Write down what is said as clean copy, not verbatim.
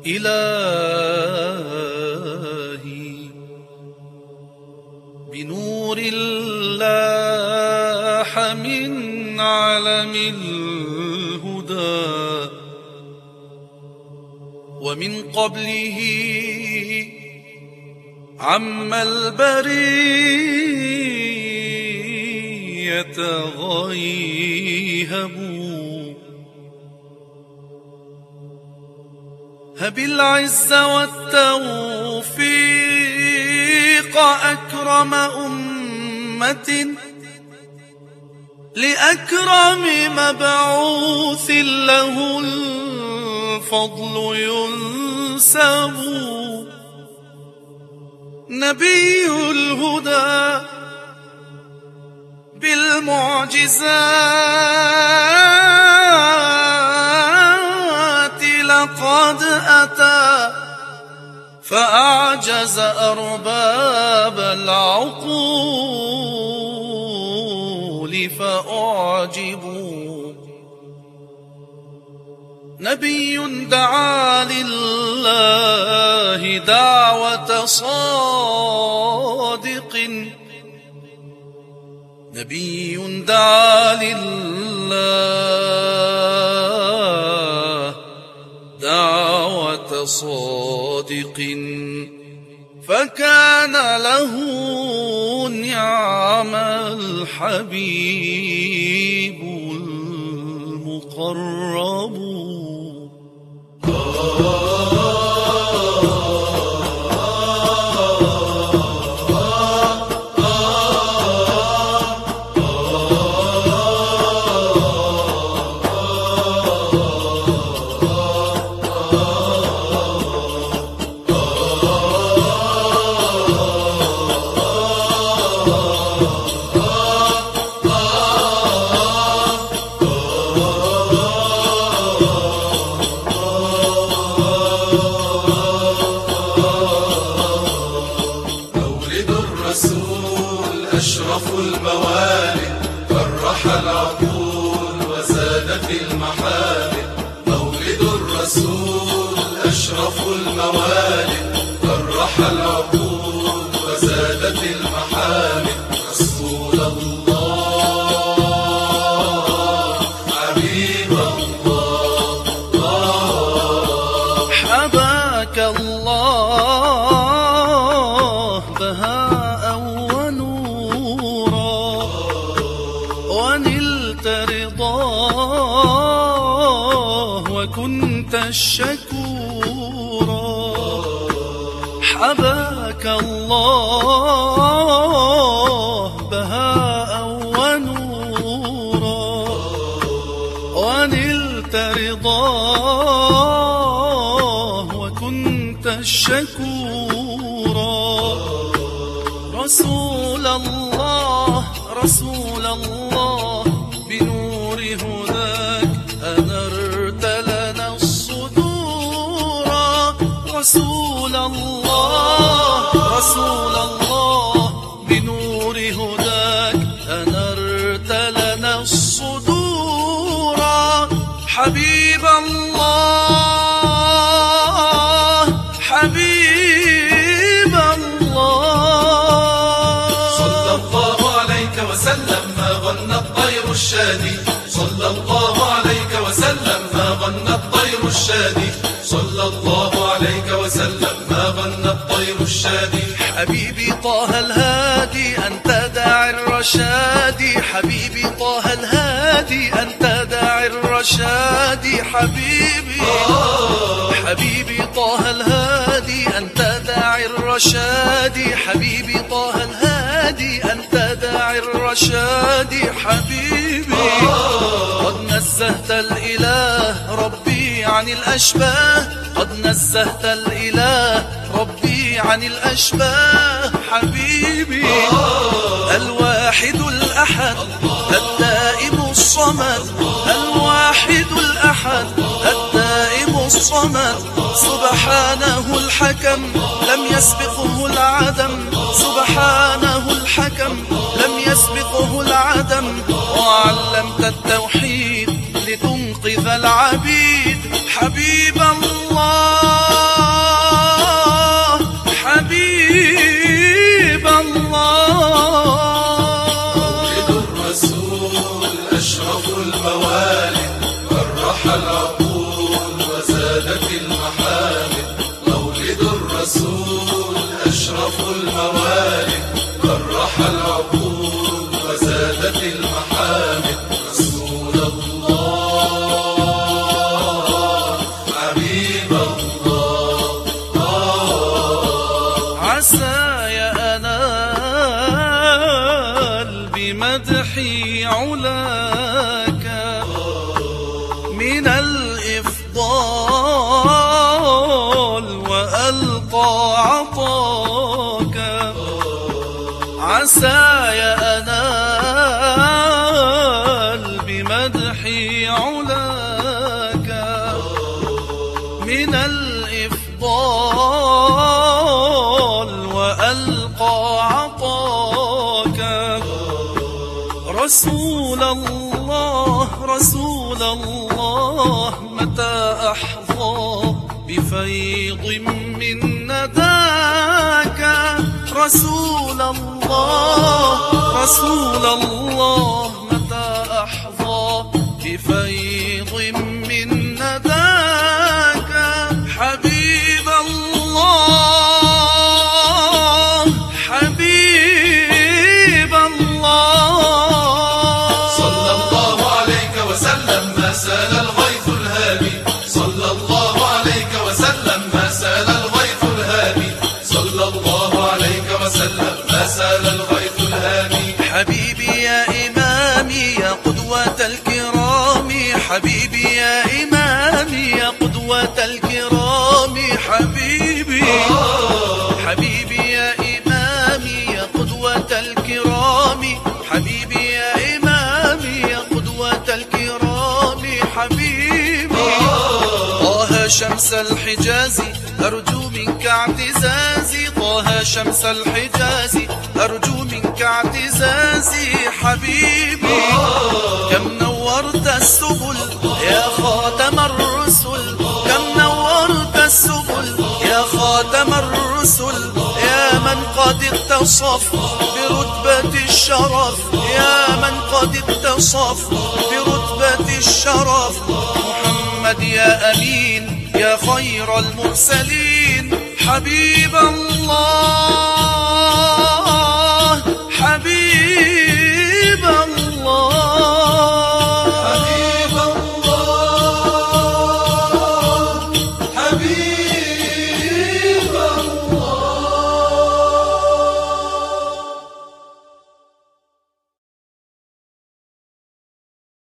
إلهي بنور لاح من علم الهدى ومن قبله عم البرية غيهب هب العز والتوفيق أكرم أمة لأكرم مبعوث له الفضل ينسب نبي الهدى بالمعجزات لقد أتى فأعجز أرباب العقول فأعجبوا نبي دعا لله دعوة صادق نبي دعا لله دعوة صادق فكان له نعم الحبيب المقرب أشرف الموالد فرح العقول وزاد في المحامد مولد الرسول أشرف الموالد فرح العقول وزاد في المحامد رسول الله حبيب الله حباك الله بهاء ونلت رضاه وكنت الشكورا حباك الله بهاء ونورا ونلت رضاه وكنت الشكورا رسول الله رسول الله بنور هداك أنرت لنا الصدور رسول الله رسول الله بنور هداك أنرت لنا الصدور حبيب الله حبيب الله صلى الله عليك وسلم ما غنى الطير الشادي صلى الله عليك وسلم ما غنى الطير الشادي صلى الله عليك وسلم ما غنى الطير الشادي حبيبي طه الهادي أنت داعي الرشاد حبيبي طه الهادي أنت داعي الرشاد حبيبي حبيبي طه الهادي أنت داعي الرشاد حبيبي طه الهادي أنت داعي الرشاد حبيبي قد نزهت الإله ربي عن الأشباه قد نزهت الإله ربي عن الأشباه حبيبي الواحد الأحد الدائم الصمد الواحد الأحد الدائم الصمد سبحانه الحكم لم يسبقه العدم سبحانه الحكم لم يسبقه العدم وعلمت التوحيد لتنقذ العبيد حبيب الله عساي أنال بمدحي علاك من الإفضال وألقى عطاك. عساي أنال بمدحي علاك من الإفضال وألقى عطاك. رسول الله رسول الله متى أحظى بفيض من نداك. رسول الله رسول الله متى أحظى بفيض من نداك. حبيب الله حبيب الله صلى الله عليك وسلم ما سال الغيث الهادي. صلى الله عليك وسلم ما سال الغيث الهادي. صلى الله عليك وسلم ما سال الغيث الهادي. حبيبي يا إمامي يا قدوة الكرام. حبيبي يا إمامي يا قدوة الكرام. حبيبي حبيبي يا إمامي يا قدوة الكرام. حبيبي يا إمامي يا قدوة الكرام. حبيبي طه شمس الحجاز أرجو منك اعتزازي. طه شمس الحجاز أرجو منك اعتزازي. حبيبي كم نورت السبل يا خاتم الرسل. كم نورت السبل يا خاتم الرسل. يا من قد اتصف برتبة الشرف. يا من قد اتصف برتبة الشرف. محمد يا أمين يا خير المرسلين. حبيب الله حبيب الله حبيب الله حبيب